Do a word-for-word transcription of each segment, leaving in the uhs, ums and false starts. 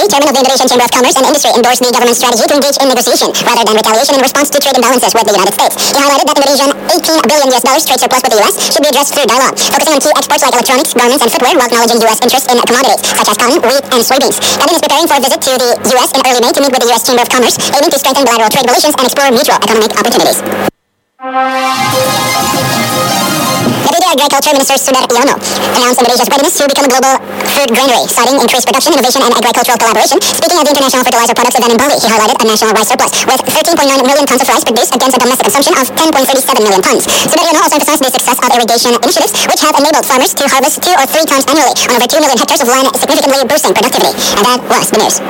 January, Chairman of the Indonesian Chamber of Commerce and Industry endorsed the government's strategy to engage in negotiation rather than retaliation in response to trade imbalances with the United States. He highlighted that Indonesia's eighteen billion U S dollars trade surplus with the U S should be addressed through dialogue, focusing on key exports like electronics, garments, and footwear while acknowledging U S interests in commodities such as cotton, wheat, and soybeans. Kadin is preparing for a visit to the U S in early May to meet with the U S Chamber of Commerce, aiming to strengthen bilateral trade relations and explore mutual economic opportunities. Deputy Agriculture Minister Sudaryono announced Indonesia's readiness to become a global food granary, citing increased production, innovation, and agricultural collaboration. Speaking at the International Fertilizer Products event in Bali, he highlighted a national rice surplus, with thirteen point nine million tons of rice produced against a domestic consumption of ten point three seven million tons. Sudaryono also emphasized the success of irrigation initiatives, which have enabled farmers to harvest two or three tons annually on over two million hectares of land, significantly boosting productivity. And that was the news.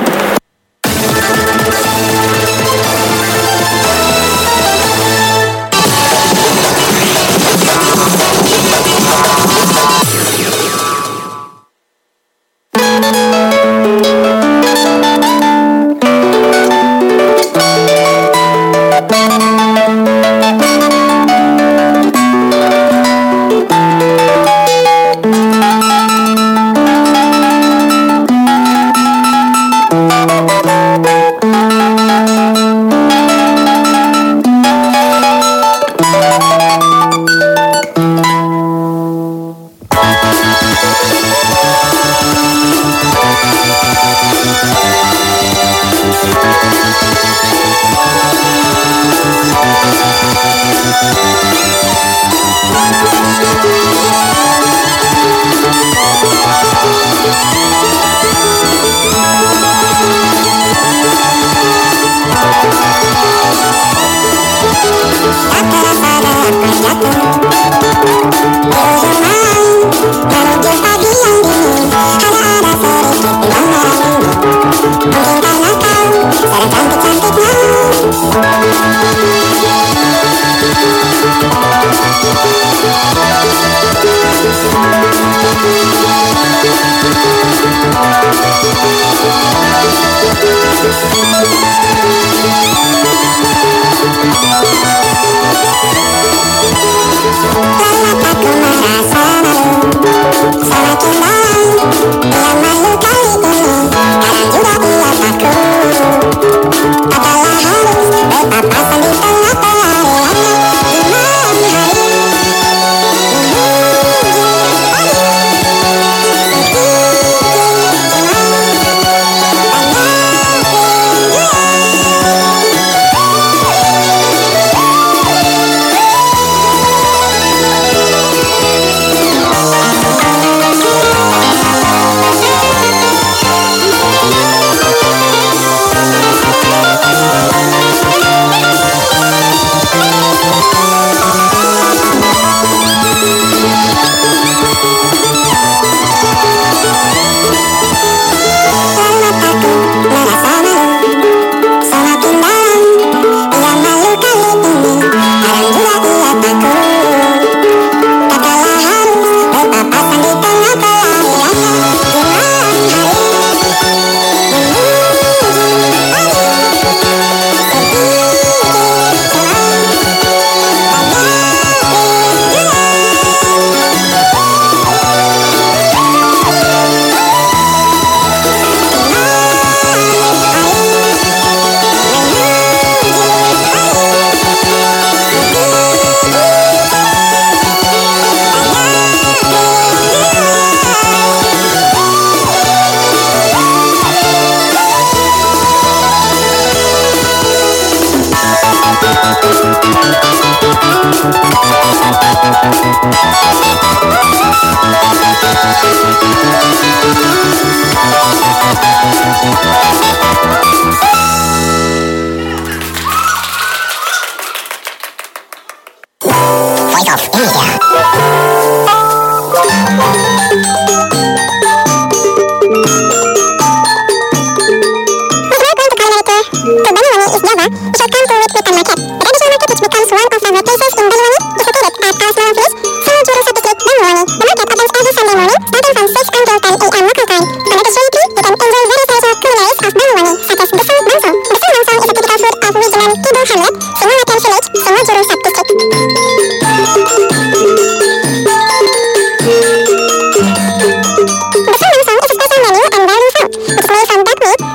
Made from duck meat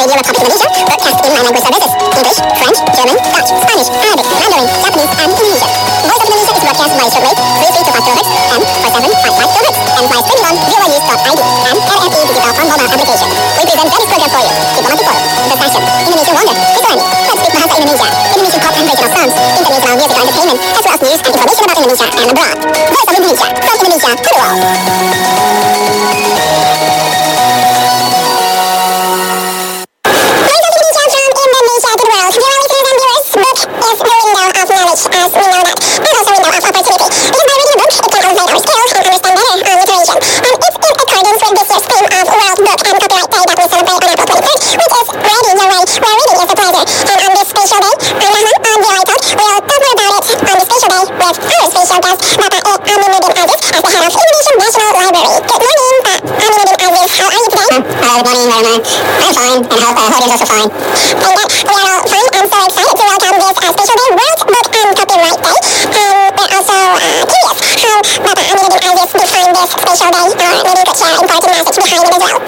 Radio Republic Indonesia broadcasts in nine language services: English, French, German, Dutch, Spanish, Arabic, Mandarin, Japanese, and Indonesian. Voice of Indonesia is broadcast via shortwave three three two five kilohertz and four seven five five kilohertz and via streaming on voanews dot I D and R F E Digital on mobile application. We present Dennis program for you. Diplomatic Forum, The Fashion, Indonesian Wonder, Kisarani, Let's Speak Bahasa Indonesia, Indonesian pop and regional songs, international music and entertainment, as well as news and information about Indonesia and abroad. Voice of Indonesia, from Indonesia to the world. Good morning, Marina. I'm fine, and hope uh, audience also fine. And that we are all fine and so excited to welcome this uh, special day, World Book and Copyright Day. And we're also uh, curious how Bapak Aminuddin Aziz defined this special day, or maybe you could share an important message behind it as well.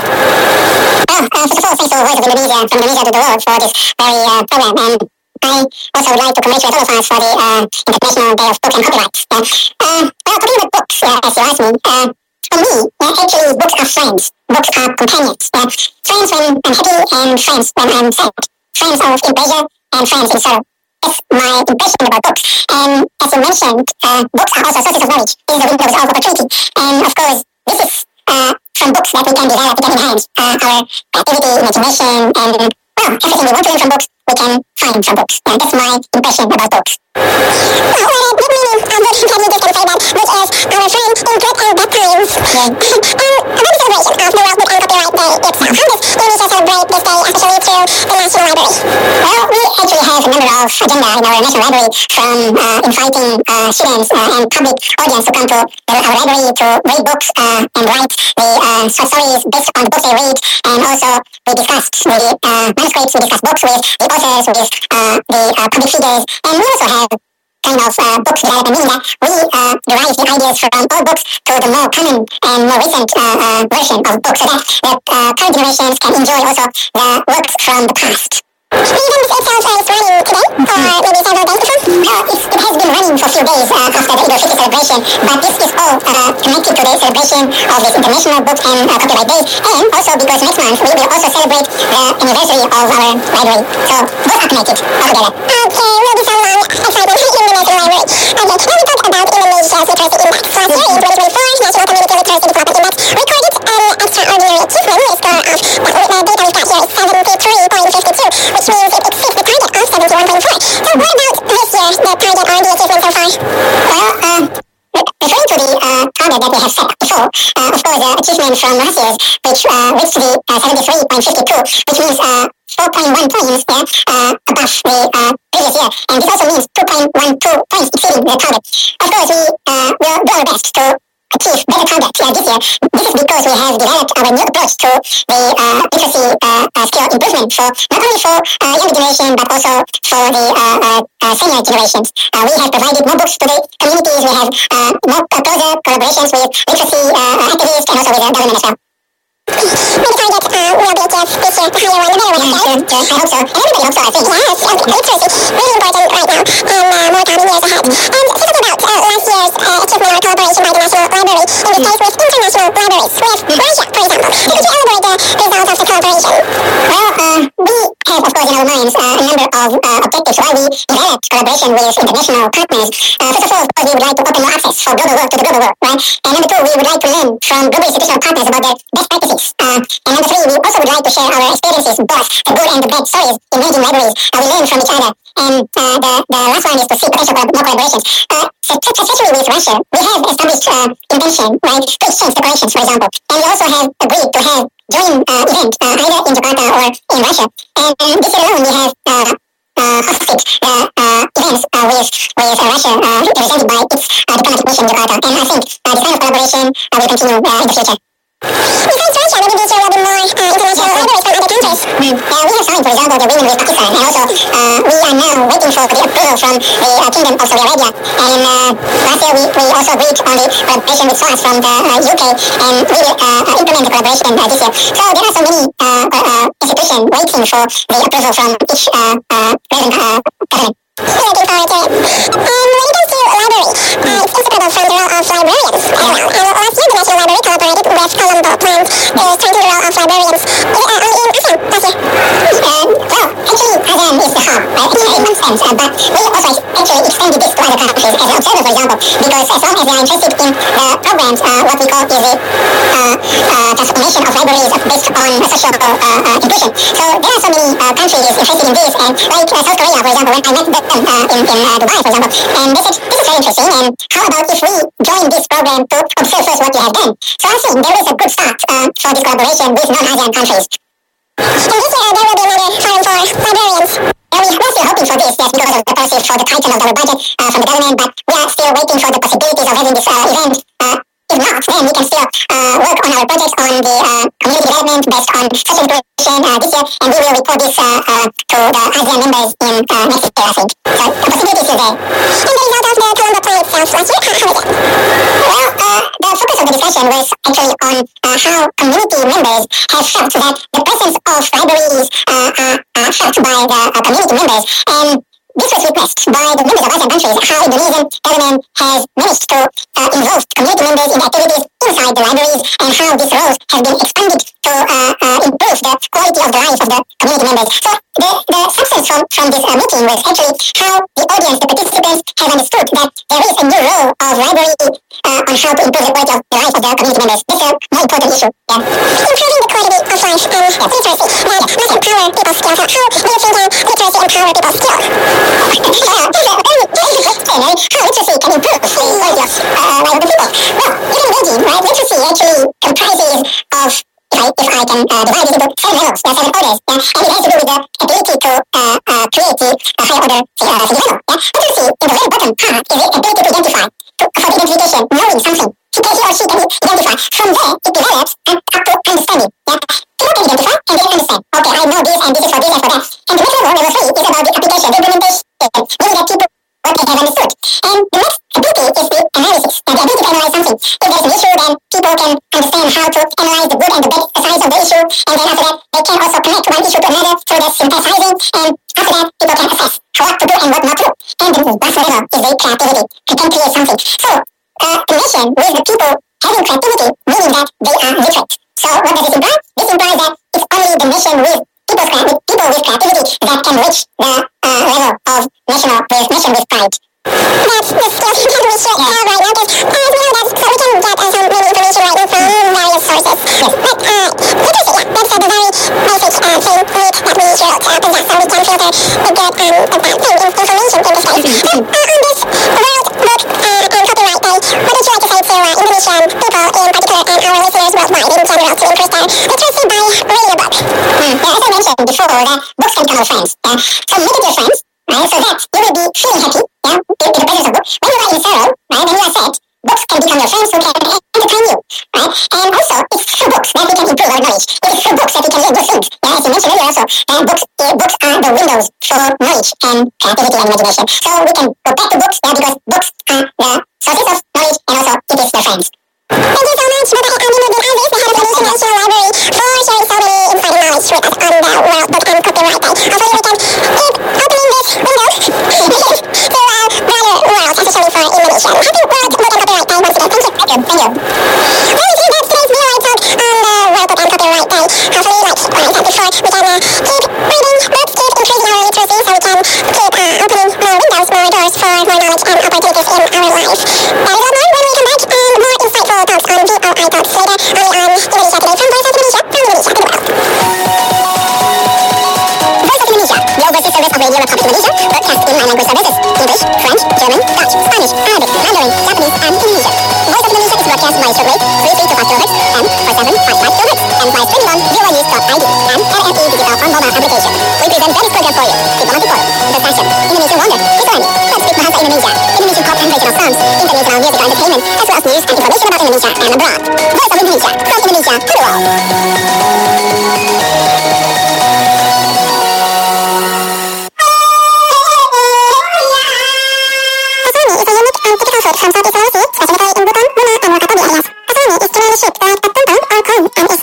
Well, uh, first of all, thanks to Voice of Indonesia, from Indonesia to the world, for this very uh, program. And I also would like to congratulate all of us for the uh, International Day of Book and Copyright. Uh, uh, well, talking about books, uh, as you asked me, uh, for me, uh, actually, books are friends. Books are companions. Uh, friends when I'm happy and friends when I'm sad. Friends of in pleasure and friends in sorrow. That's my impression about books. And as you mentioned, uh, books are also sources of knowledge. This is the windows of opportunity. And of course, this is uh, from books that we can develop, we can enhance uh, our creativity, imagination, and well, everything we want to learn from books, we can find from books. Uh, that's my impression about books. Well, what a big meaning of book can you just can say that book is our friend in good and bad times. Yeah. um, about the celebration of the World Book and Copyright Day itself, how does Indonesia celebrate this day, especially through the National Library? Well, we actually have a number of agenda in our National Library, from uh, inviting uh, students uh, and public audience to come to our library to read books uh, and write the uh, short stories based on the books they read, and also we discussed the uh, manuscripts, we discussed books with the authors, with uh, the uh, public figures, and we also have kind of uh, books development, meaning that we uh, derive the ideas from old books to the more common and more recent uh, uh, version of books, so that the uh, current generations can enjoy also the works from the past. The event itself is running today, or maybe several days before? Well, it's, it has been running for a few days uh, after the Idul Fitri celebration, but this is all uh, connected to the celebration of this International Book and uh, Copyright Day, and also because next month we will also celebrate the anniversary of our library. So both are connected altogether. Okay, will be so long excitement in the National Library. Okay, now we talk about Indonesia's literacy index. Last year, in twenty twenty-four, National Community Literacy Development Index recorded an extraordinary achievement with a score of, well, the data we've got here is seventy-three point five two, which means it exceeds the target of seventy-one point four. So what about this year, the target or the achievement so far? Well, uh, referring to the uh, target that we have set before, uh, of course, the achievement from last year's, which uh, reached the uh, seventy-three point five two, which means uh, four point one points yeah, uh, above the uh, previous year, and this also means two point one two points exceeding the target. Of course, we uh, will do our best to achieve better targets uh, this year. This is because we have developed our new approach to the uh, literacy uh, uh, skill improvement for not only for uh, younger generation but also for the uh, uh, uh, senior generations. Uh, we have provided more books to the communities. We have uh, more uh, closer collaborations with literacy uh, activists and also with the government as well. Maybe target uh, will be achieved this year, the higher one, the better one, okay? Yeah, sure, sure. I hope so. And everybody hopes so, I think. Yes, uh, literacy, really important right now, and uh, more coming years ahead. And talking about uh, last year's uh, achievement or collaboration by the National Library, in this case with international libraries, with Russia, for example. Could you elaborate the results of the collaboration? Well, uh, we have, of course, in our minds uh, a number of uh, objectives why we developed collaboration with international partners. Uh, first of all, of course, we would like to open more access for global work to the global world, right? And number two, we would like to learn from global institutional partners about their best practices. Uh, and number three, we also would like to share our experiences, both the good and the bad stories in managing libraries. Uh, we learn from each other. And uh, the, the last one is to see potential for more collaborations. Uh, so, especially with Russia, we have established uh, intention, right, to exchange the collections, for example. And we also have agreed to have joint uh, event uh, either in Jakarta or in Russia. And, and this year alone, we have uh, uh, hosted the uh, events uh, with, with uh, Russia, uh, represented by its uh, diplomatic mission in Jakarta. And I think uh, this kind of collaboration uh, will continue uh, in the future. Besides Russia, maybe this year will be more uh, international libraries from other countries. Mm. Uh, we have signed, for example, the agreement with Pakistan, and also uh, we are now waiting for the approval from the uh, Kingdom of Saudi Arabia. And uh, last year we, we also agreed on the collaboration with SOAS from the uh, U K, and we will uh, implement began the collaboration uh, this year. So there are so many uh, uh, institutions waiting for the approval from each uh, uh, relevant uh, government. Looking forward to it. Um, when it comes to library, uh, it's inseparable from the role of librarians as well. Uh, last year, the National Library collaborated with Colombo Plan to strengthen the role of librarians uh, uh, in ASEAN last year. Um, well, actually, ASEAN is the hub, right? In one sense, uh, but we also actually extended this to other countries as an observer, for example, because as long as they are interested in the programs, uh, what we call is the uh, uh, transformation of libraries based on social uh, uh, inclusion. So there are so many uh, countries interested in this, and like uh, South Korea, for example, when I met them uh, in, in uh, Dubai, for example, and they said, this is very interesting, and how about if we join this program to observe first what you have done? So I think there is a good start uh, for this collaboration with non-ASEAN countries. And this year, there will be another forum for librarians. And we are still hoping for this, yes, because of the policy for the tighten of our budget uh, from the government, but we are still waiting for the possibilities of having this uh, event. Uh, if not, then we can still uh, work on our projects on the uh, community development based on social inclusion uh, this year, and we will report this uh, uh, to the ASEAN members in uh, next year, I think. So the possibility is still there. And the result of the Colombo Plan itself last year, how is it? Well, uh, the focus of the discussion was actually on uh, how community members have felt that the presence of libraries uh, are, are felt by the uh, community members, and this was witnessed by the members of ASEAN countries, how Indonesian government has managed to uh, involve community members in activities inside the libraries, and how these roles have been expanded to uh, uh, improve the quality of the life of the community members. So the, the success from, from this uh, meeting was actually how the audience, the participants, have understood that there is a new role of library uh, on how to improve the quality of the life of the community members. That's a more important issue. Yeah. Improving the quality of life and uh, literacy that must empower people's skills. How do you think uh, literacy empower people's skills? Well, this is a very basic question, right? How literacy can improve the quality of uh, life of the people. Well, you can imagine, right? Literacy actually comprises of, if I, if I can uh, divide it into seven levels, there are seven orders, yeah? And it has to do with the ability to uh, uh, create the uh, higher order uh, level. Yeah? Literacy, in the very bottom part, is the ability to identify, to, for the identification, knowing something. He, can, he or she can identify. From there, it develops and up to understanding. Yeah? People can identify and they can understand. Okay, I know this and this is for this and for that. And the next level, level three, is about the application, the implementation, meaning that people what they have understood. And the next ability is the analysis, and the ability to analyze something. If there's an issue, then people can understand how to analyze the good and the bad sides of the issue, and then after that, they can also connect one issue to another through the synthesizing, and after that, people can assess what to do and what not to do. And the last level is the creativity, they can create something. So, uh, the nation with the people having creativity, meaning that they are literate. So, what does this imply? This implies that it's only the nation with people's, with people with creativity that can reach the uh, level of national with nation with pride. That's the skills that we should have right now, because uh, as we know that, so we can get uh, some maybe information right now from various sources. Yes. But uh, literacy, yeah, that's uh, the very basic uh, thing need that we should uh, possess, so we can filter the good um, and bad thing in information in this case. So, uh, on this World Book uh, and Copyright Day, what would you like to say to uh, Indonesian people in particular and our listeners worldwide in general to increase their literacy by reading a book? Mm. Yeah, as I mentioned before, that books can become our friends. Yeah? So make it your friends, right, so that you will be feeling happy, yeah, in the presence of books. When you are in sorrow, right, when you are sad, books can become your friends who can entertain you, right? And also, it's through books that we can improve our knowledge. It's through books that we can learn good things. Yeah, as you mentioned earlier also, that books, uh, books are the windows for knowledge and creativity and imagination. So we can go back to books, yeah, because books are the sources of knowledge, and also it is their friends. Thank you so much, Bapak Aminuddin Aziz, the head of the Indonesian National Library, for sharing so many insider knowledge with us on the World Book and Copyright Day. Hopefully we can keep opening this window to uh, broader world, especially for Indonesia. Happy World Book and Copyright Day once again. Thank you. Thank you. Thank you. Well, I think that's today's V O I talk on the World Book and Copyright Day. Hopefully, like what I said before, we can uh, keep reading books, keep increasing our literacy, so we can keep uh, opening more windows, more doors for more knowledge and opportunities in our life. That is all mine. When we come back, and more insightful talks on V O I talks later, only on Indonesia Today from Voice of Indonesia, from Indonesia to the world. Voice of Indonesia, the overseas service of Radio Republic Indonesia, broadcast in nine language services: English, French, German, Dutch, Spanish, Arabic, Mandarin, Japanese, and Indonesian. Voice of Indonesia is broadcast by shortwave three three two five kilohertz and four seven five five kilohertz, and by streaming on V O I news dot I D and R F E Digital on mobile application. We present various programs for you. Diplomatic Forum, The Fashion, Indonesian Wonder, History, Let's Speak Bahasa Indonesia, Indonesian pop and regional songs, international music and entertainment, as well as news and information about Indonesia and abroad. Voice of Indonesia, from Indonesia to the world. From Southeast Sulawesi, specifically in Buton, Muna, and Wakatobi areas. Kasami is generally shaped like a tumpeng or cone and is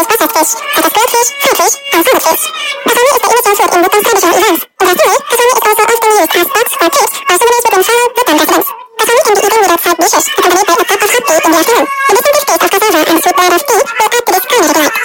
includes processed fish, such as grilled fish, fried fish, and salted fish. Kasami is the immature food in Bhutan's traditional events. Interestingly, kasami is also often used as snacks or treats or souvenirs within fellow Bhutan residents. Kasami can be eaten with side dishes, accompanied by a cup of hot tea in the afternoon. The distinctive taste of cassava and sweet blend of tea will add to this culinary delight.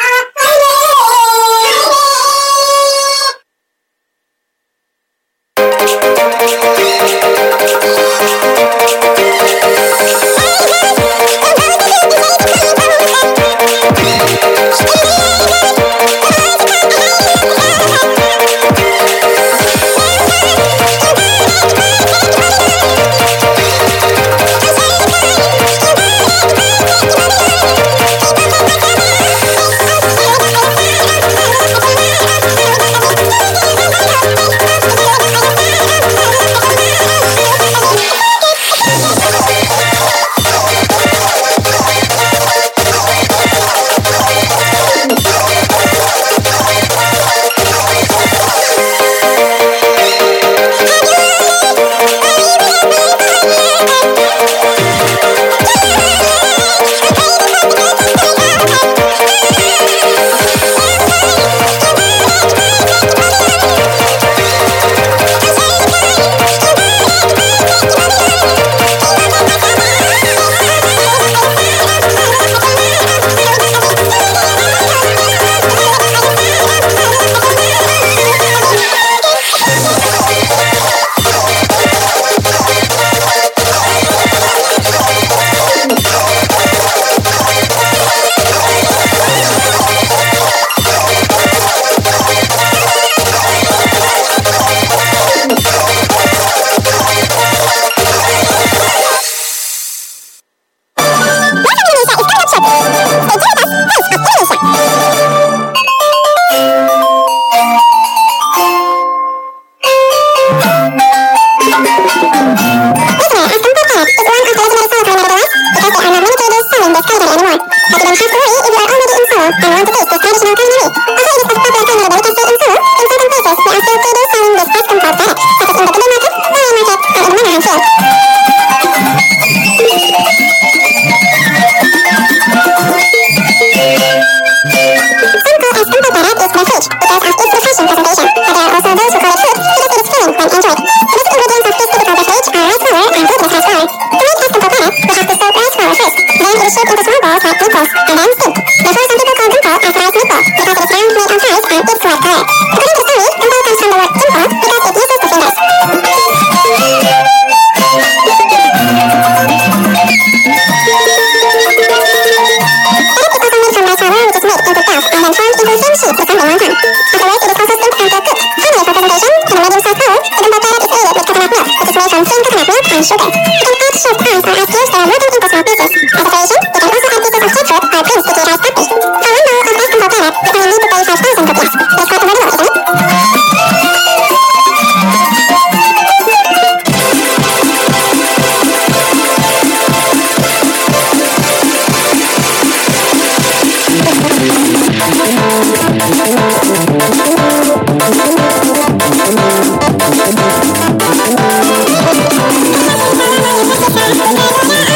Thank you.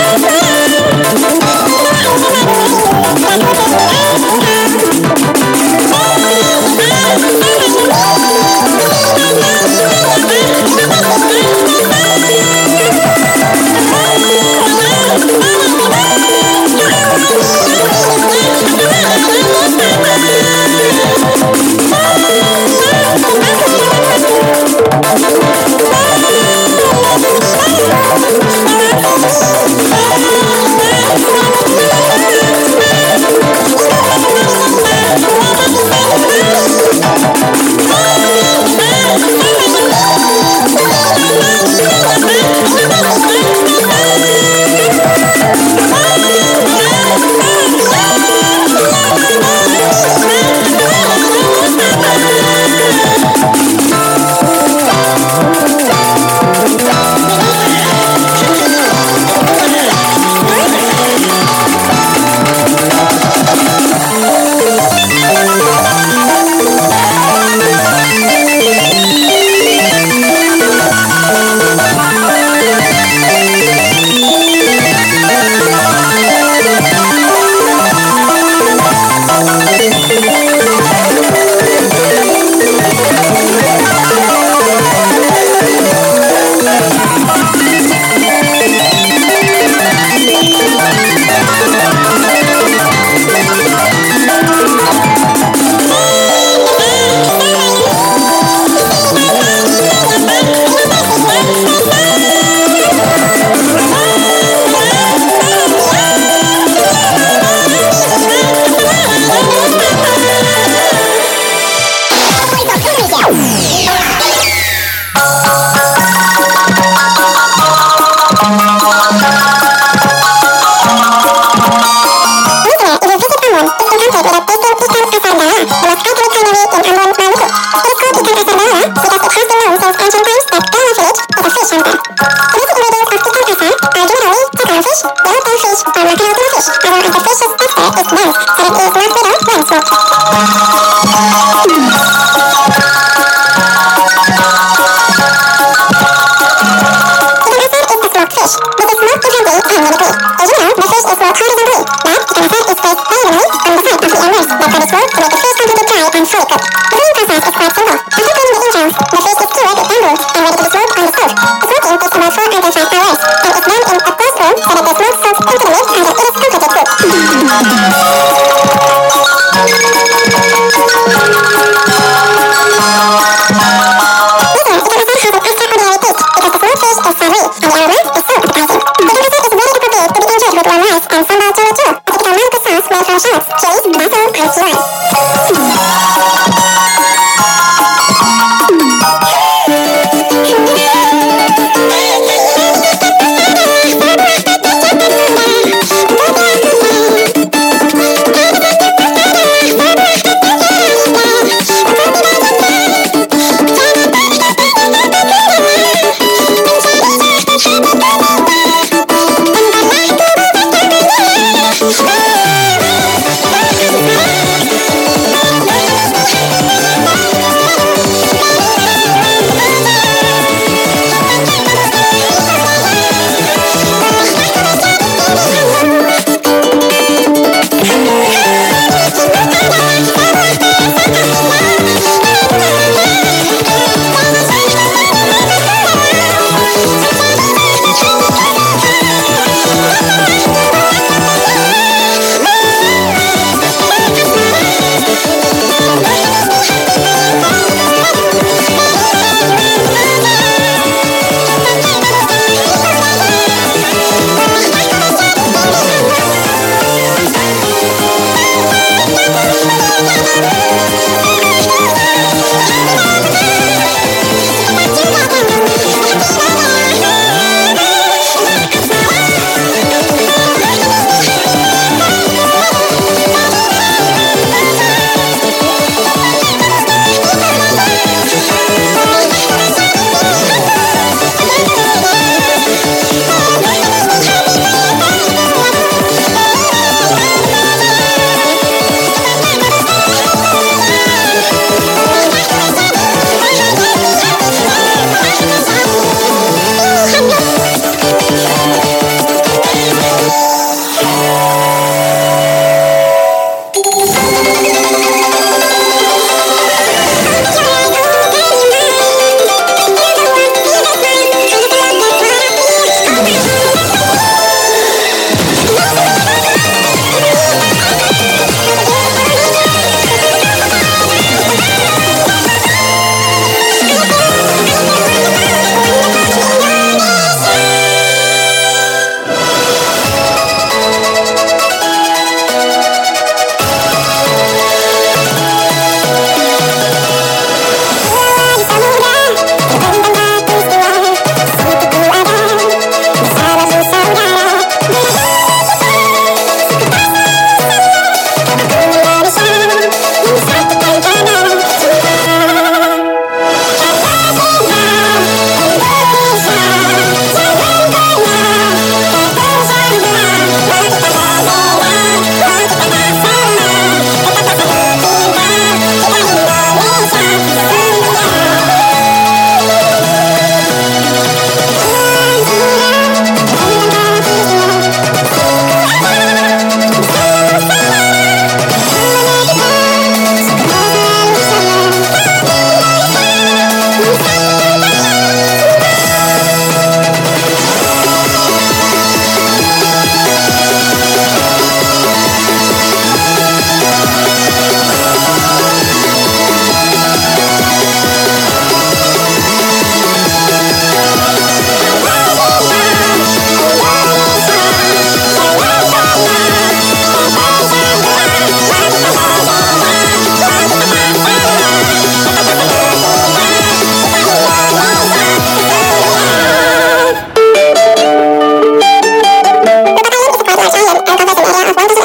made with a tasting ikan asam bawang, the most iconic culinary in Ambon, Maluku. It is called ikan asam bawang because it has been known since ancient times that Gala village is a fish hunter. The basic ingredients of ikan asam are generally Takara fish, yellowtail fish, or mackerel tuna fish, as well as the fish's texture is dense, so it is not bitter when smoked. Fish. This is smoked differently depending on the degree. In general, the fish is smoked horizontally, but ikan asam is placed diagonally on the side of the antlers that are swirled to make the fish completely dry and fully cooked. The cooking process is quite simple. After cleaning the entrails, the fish is skewered with bamboo and ready to be smoked on the stove. The smoking takes about four until five hours, and is done in a closed room so that the smoke soaks into the meat until it is completely cooked. And sambal churro-churro, a typical Maluku sauce made from shallots, chilies, basil, and sea limes. Bye.